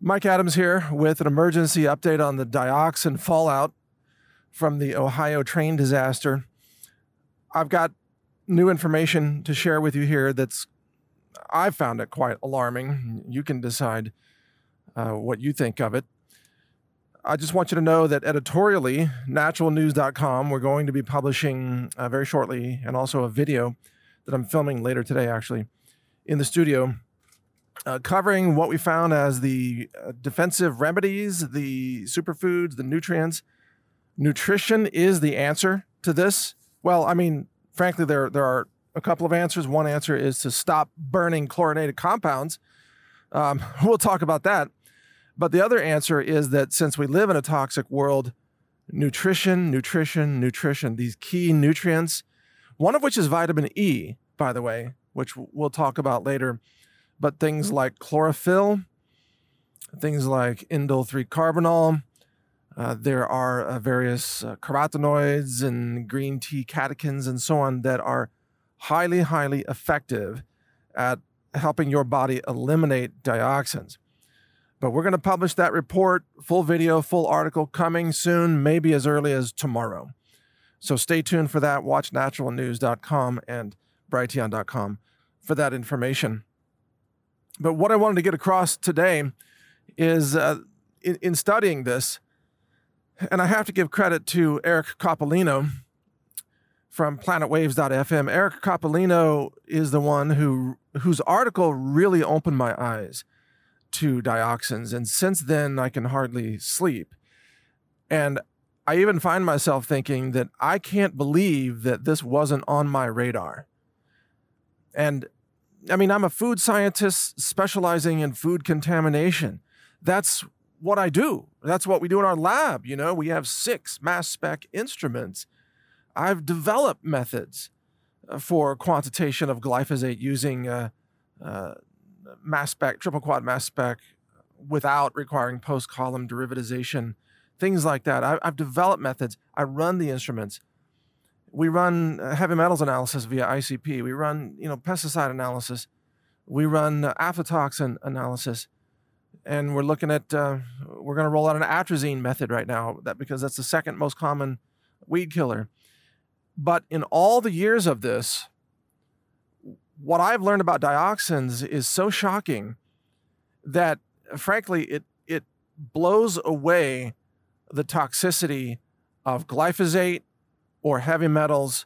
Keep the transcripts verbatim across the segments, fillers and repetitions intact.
Mike Adams here with an emergency update on the dioxin fallout from the Ohio train disaster. I've got new information to share with you here that's, I've found it quite alarming. You can decide uh, what you think of it. I just want you to know that editorially, natural news dot com, we're going to be publishing uh, very shortly, and also a video that I'm filming later today, actually, in the studio, uh, covering what we found as the uh, defensive remedies, the superfoods, the nutrients. Nutrition is the answer to this. Well, I mean, frankly, there, there are a couple of answers. One answer is to stop burning chlorinated compounds. Um, we'll talk about that. But the other answer is that since we live in a toxic world, nutrition, nutrition, nutrition, these key nutrients, one of which is vitamin E, by the way, which we'll talk about later, but things like chlorophyll, things like indole three carbinol, uh, there are uh, various uh, carotenoids and green tea catechins and so on that are highly, highly effective at helping your body eliminate dioxins. But we're going to publish that report, full video, full article, coming soon, maybe as early as tomorrow. So stay tuned for that. Watch natural news dot com and brighteon dot com for that information. But what I wanted to get across today is uh, in, in studying this, and I have to give credit to Eric Coppolino from planet waves dot f m. Eric Coppolino is the one who whose article really opened my eyes to dioxins, and since then I can hardly sleep. And I even find myself thinking that I can't believe that this wasn't on my radar. And I mean, I'm a food scientist specializing in food contamination. That's what I do. That's what we do in our lab. You know, we have six mass spec instruments. I've developed methods for quantitation of glyphosate using uh, uh, mass spec, triple quad mass spec, without requiring post-column derivatization, things like that. I, I've developed methods. I run the instruments. We run heavy metals analysis via I C P. We run, you know, pesticide analysis. We run uh, aflatoxin analysis, and we're looking at. Uh, we're going to roll out an atrazine method right now, that because that's the second most common weed killer. But in all the years of this, what I've learned about dioxins is so shocking that, frankly, it it blows away the toxicity of glyphosate or heavy metals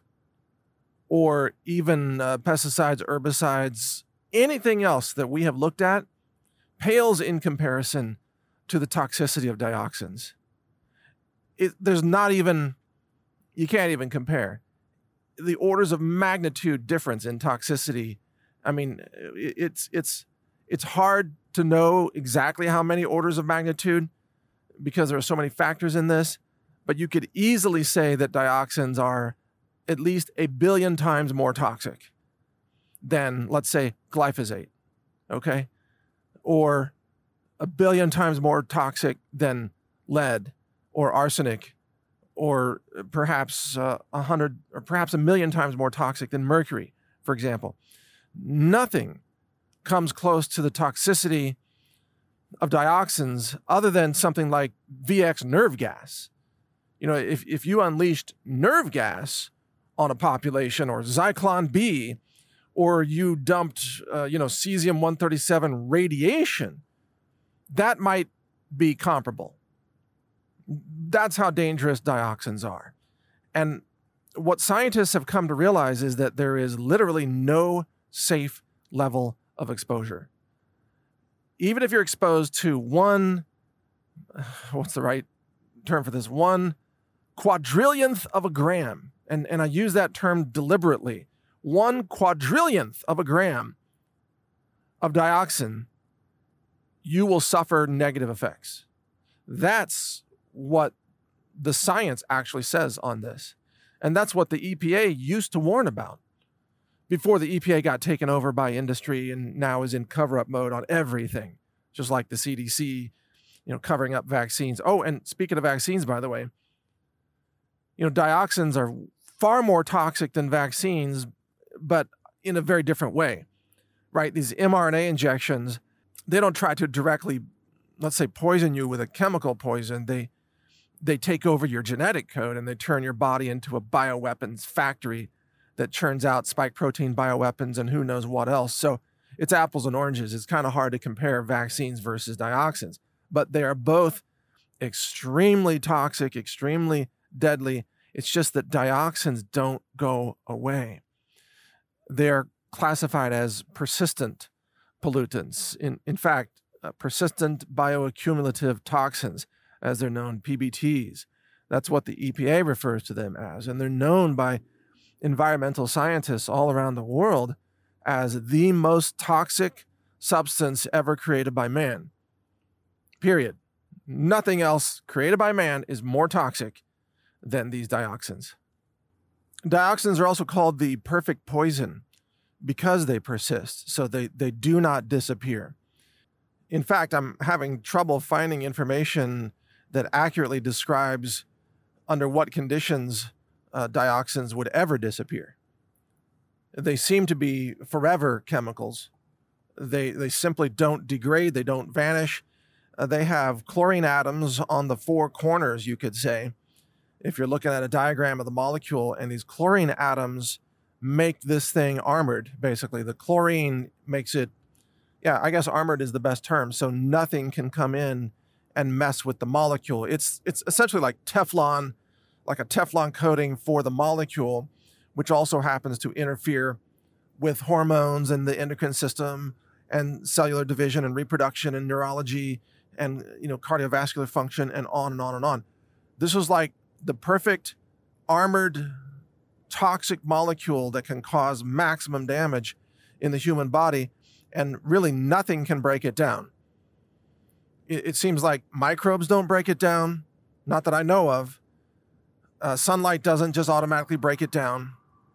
or even uh, pesticides, herbicides, anything else that we have looked at pales in comparison to the toxicity of dioxins. It, there's not even, you can't even compare. The orders of magnitude difference in toxicity. I mean, it's it's it's hard to know exactly how many orders of magnitude because there are so many factors in this, but you could easily say that dioxins are at least a billion times more toxic than, let's say, glyphosate, okay? Or a billion times more toxic than lead or arsenic, or perhaps uh, a hundred or perhaps a million times more toxic than mercury, for example. Nothing comes close to the toxicity of dioxins other than something like V X nerve gas. You know, if, if you unleashed nerve gas on a population, or Zyklon B, or you dumped, uh, you know, cesium one thirty-seven radiation, that might be comparable. That's how dangerous dioxins are. And what scientists have come to realize is that there is literally no safe level of exposure. Even if you're exposed to one, what's the right term for this? One quadrillionth of a gram. And, and I use that term deliberately. One quadrillionth of a gram of dioxin, you will suffer negative effects. That's what the science actually says on this. And that's what the E P A used to warn about before the E P A got taken over by industry and now is in cover-up mode on everything, just like the C D C, you know, covering up vaccines. Oh, and speaking of vaccines, by the way, you know, dioxins are far more toxic than vaccines, but in a very different way, right? These mRNA injections, they don't try to directly let's say, poison you with a chemical poison, they they take over your genetic code and they turn your body into a bioweapons factory that churns out spike protein bioweapons and who knows what else. So it's apples and oranges. It's kind of hard to compare vaccines versus dioxins, but they are both extremely toxic, extremely deadly. It's just that dioxins don't go away. They're classified as persistent pollutants. In, in fact, uh, persistent bioaccumulative toxins, as they're known, P B Ts. That's what the E P A refers to them as. And they're known by environmental scientists all around the world as the most toxic substance ever created by man. Period. Nothing else created by man is more toxic than these dioxins. Dioxins are also called the perfect poison because they persist, so they, they do not disappear. In fact, I'm having trouble finding information that accurately describes under what conditions uh, dioxins would ever disappear. They seem to be forever chemicals. They, they simply don't degrade, they don't vanish. Uh, they have chlorine atoms on the four corners, you could say, if you're looking at a diagram of the molecule, and these chlorine atoms make this thing armored, basically. The chlorine makes it, yeah, I guess armored is the best term, so nothing can come in and mess with the molecule. It's, it's essentially like Teflon, like a Teflon coating for the molecule, which also happens to interfere with hormones and the endocrine system and cellular division and reproduction and neurology and, you know, cardiovascular function and on and on and on. This was like the perfect armored toxic molecule that can cause maximum damage in the human body, and really nothing can break it down. It, it seems like microbes don't break it down, not that I know of. Uh, sunlight doesn't just automatically break it down.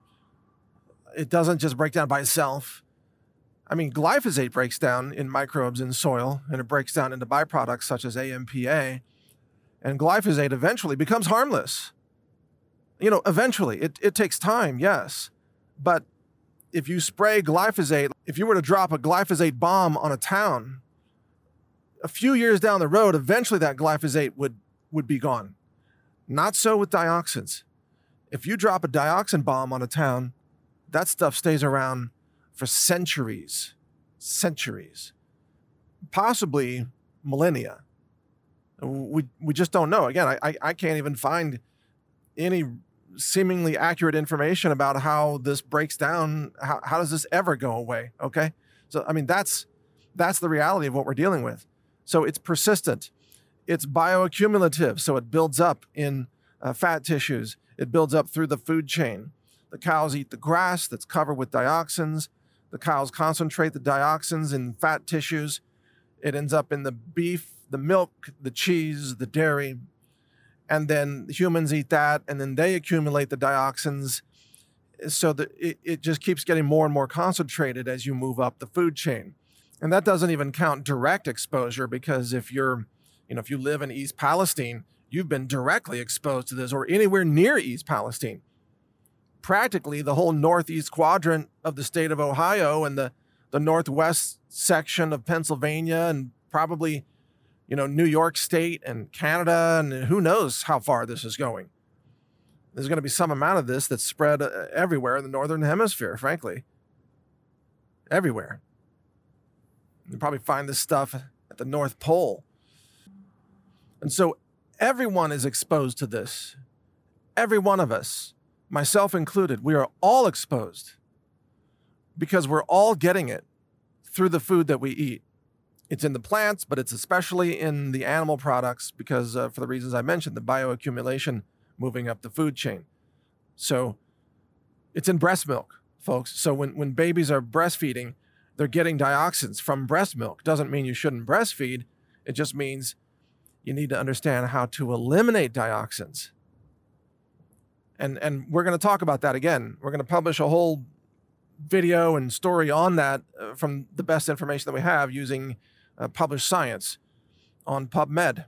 It doesn't just break down by itself. I mean, glyphosate breaks down in microbes in soil, and it breaks down into byproducts such as A M P A, and glyphosate eventually becomes harmless. You know, eventually. It, it takes time, yes. But if you spray glyphosate, if you were to drop a glyphosate bomb on a town, a few years down the road, eventually that glyphosate would, would be gone. Not so with dioxins. If you drop a dioxin bomb on a town, that stuff stays around for centuries, centuries, possibly millennia. We, we just don't know. Again, I, I can't even find any seemingly accurate information about how this breaks down. How, how does this ever go away? Okay. So, I mean, that's, that's the reality of what we're dealing with. So it's persistent. It's bioaccumulative. So it builds up in uh, fat tissues. It builds up through the food chain. The cows eat the grass that's covered with dioxins. The cows concentrate the dioxins in fat tissues. It ends up in the beef, the milk, the cheese, the dairy. And then humans eat that, and then they accumulate the dioxins, so that it, it just keeps getting more and more concentrated as you move up the food chain. And that doesn't even count direct exposure, because if you're, you know, if you live in East Palestine, you've been directly exposed to this, or anywhere near East Palestine. Practically the whole northeast quadrant of the state of Ohio and the, the northwest section of Pennsylvania, and probably, you know, New York State and Canada, and who knows how far this is going. There's going to be some amount of this that's spread uh, everywhere in the Northern Hemisphere, frankly. Everywhere. You probably find this stuff at the North Pole. And so everyone is exposed to this. Every one of us, myself included, we are all exposed because we're all getting it through the food that we eat. It's in the plants, but it's especially in the animal products because uh, for the reasons I mentioned, the bioaccumulation moving up the food chain. So it's in breast milk, folks. So when, when babies are breastfeeding, they're getting dioxins from breast milk. Doesn't mean you shouldn't breastfeed. It just means you need to understand how to eliminate dioxins. And, and we're going to talk about that again. We're going to publish a whole video and story on that uh, from the best information that we have using uh, published science on PubMed.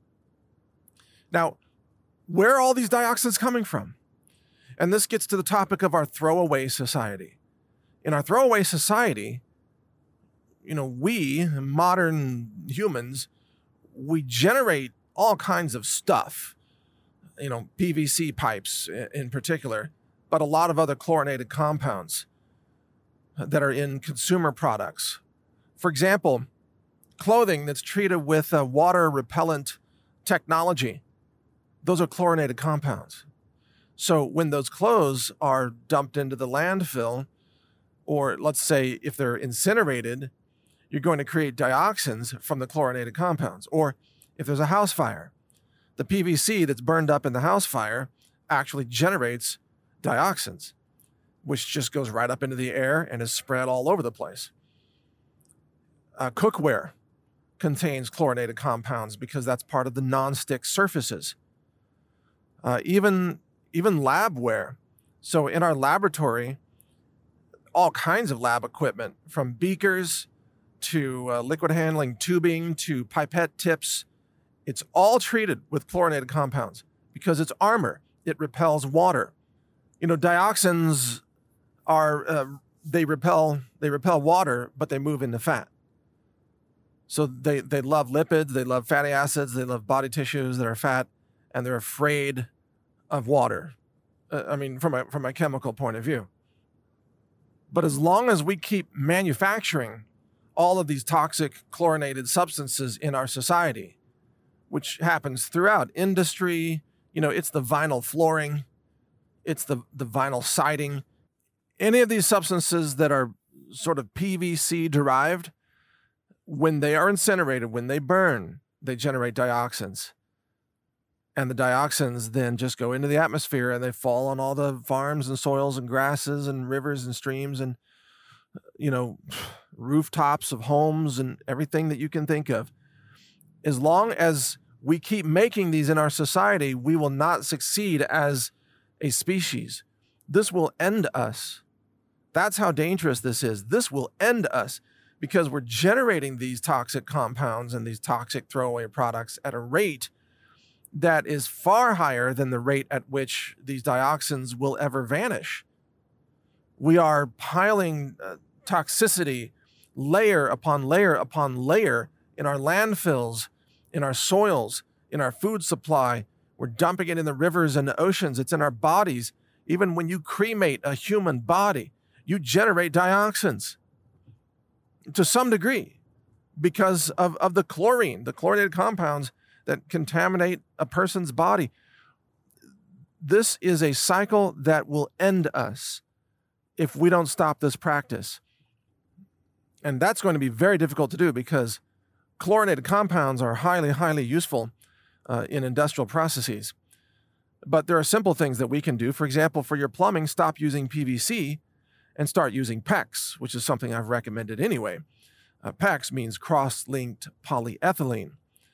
Now, where are all these dioxins coming from? And this gets to the topic of our throwaway society. In our throwaway society, you know, we, modern humans, we generate all kinds of stuff, you know, P V C pipes in particular, but a lot of other chlorinated compounds that are in consumer products. For example, clothing that's treated with a water repellent technology, those are chlorinated compounds. So when those clothes are dumped into the landfill, or let's say if they're incinerated, you're going to create dioxins from the chlorinated compounds. Or if there's a house fire, the P V C that's burned up in the house fire actually generates dioxins, which just goes right up into the air and is spread all over the place. Uh, cookware contains chlorinated compounds because that's part of the non-stick surfaces. Uh, even, even labware. So in our laboratory, all kinds of lab equipment, from beakers to uh, liquid handling tubing to pipette tips, it's all treated with chlorinated compounds because it's armor. It repels water. You know, dioxins are, uh, they repel, they repel water, but they move into fat. So they, they love lipids, they love fatty acids, they love body tissues that are fat, and they're afraid of water. Uh, I mean, from a, from a chemical point of view. But as long as we keep manufacturing all of these toxic chlorinated substances in our society, which happens throughout industry, you know, it's the vinyl flooring, it's the, the vinyl siding, any of these substances that are sort of P V C derived, when they are incinerated, when they burn, they generate dioxins. And the dioxins then just go into the atmosphere and they fall on all the farms and soils and grasses and rivers and streams and, you know, rooftops of homes and everything that you can think of. As long as we keep making these in our society, we will not succeed as a species. This will end us. That's how dangerous this is. This will end us because we're generating these toxic compounds and these toxic throwaway products at a rate that is far higher than the rate at which these dioxins will ever vanish. We are piling uh, toxicity layer upon layer upon layer in our landfills, in our soils, in our food supply. We're dumping it in the rivers and the oceans. It's in our bodies. Even when you cremate a human body, you generate dioxins to some degree because of, of the chlorine, the chlorinated compounds that contaminate a person's body. This is a cycle that will end us if we don't stop this practice. And that's going to be very difficult to do because chlorinated compounds are highly, highly useful uh, in industrial processes. But there are simple things that we can do. For example, for your plumbing, stop using P V C and start using PEX, which is something I've recommended anyway. Uh, PEX means cross-linked polyethylene.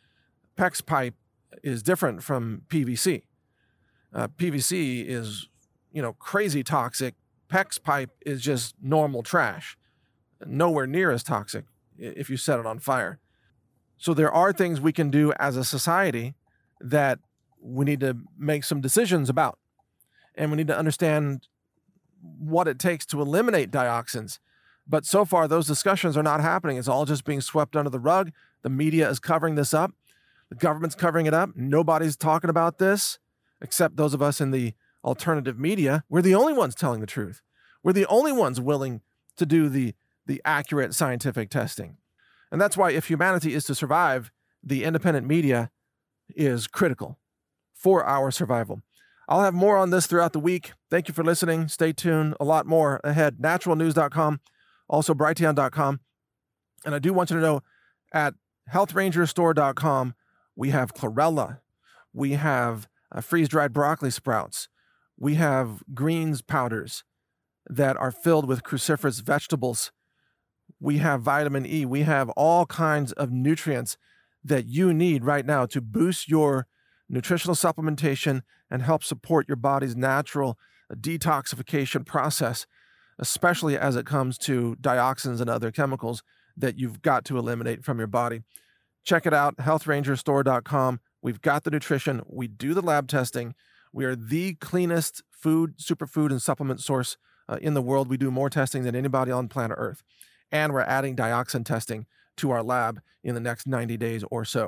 PEX pipe is different from P V C. Uh, P V C is, you know, crazy toxic. PEX pipe is just normal trash, nowhere near as toxic if you set it on fire. So there are things we can do as a society that we need to make some decisions about. And we need to understand what it takes to eliminate dioxins. But so far, those discussions are not happening. It's all just being swept under the rug. The media is covering this up. The government's covering it up. Nobody's talking about this except those of us in the alternative media. We're the only ones telling the truth. We're the only ones willing to do the, the accurate scientific testing. And that's why if humanity is to survive, the independent media is critical for our survival. I'll have more on this throughout the week. Thank you for listening. Stay tuned. A lot more ahead. natural news dot com, also brighteon dot com. And I do want you to know at health ranger store dot com, we have chlorella. We have uh, freeze-dried broccoli sprouts. We have greens powders that are filled with cruciferous vegetables. We have vitamin E. We have all kinds of nutrients that you need right now to boost your nutritional supplementation and help support your body's natural detoxification process, especially as it comes to dioxins and other chemicals that you've got to eliminate from your body. Check it out, health ranger store dot com. We've got the nutrition. We do the lab testing. We are the cleanest food, superfood, and supplement source uh, in the world. We do more testing than anybody on planet Earth. And we're adding dioxin testing to our lab in the next ninety days or so.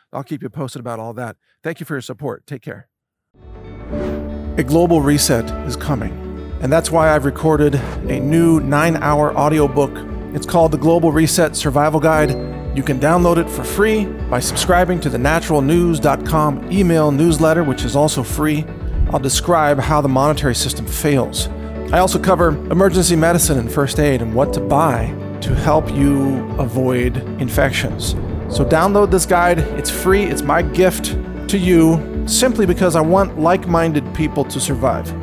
I'll keep you posted about all that. Thank you for your support. Take care. A global reset is coming, and that's why I've recorded a new nine-hour audiobook. It's called The Global Reset Survival Guide. You can download it for free by subscribing to the natural news dot com email newsletter, which is also free. I'll describe how the monetary system fails. I also cover emergency medicine and first aid and what to buy to help you avoid infections. So download this guide. It's free. It's my gift to you simply because I want like-minded people to survive.